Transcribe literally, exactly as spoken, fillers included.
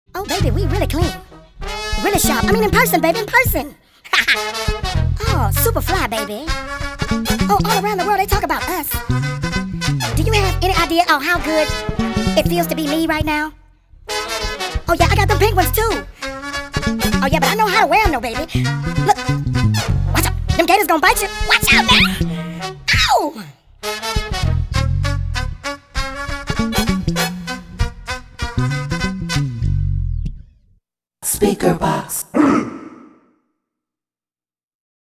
Oh, baby, we really clean. Really sharp. I mean, in person, baby, in person. Oh, super fly, baby. Oh, all around the world, they talk about us. Do you have any idea of how good it feels to be me right now? Oh, yeah, I got them pink ones, too. Oh, yeah, but I know how to wear them, though, baby. Look. Watch out. Them gators gonna bite you. Watch out, man. Ow! Speaker box.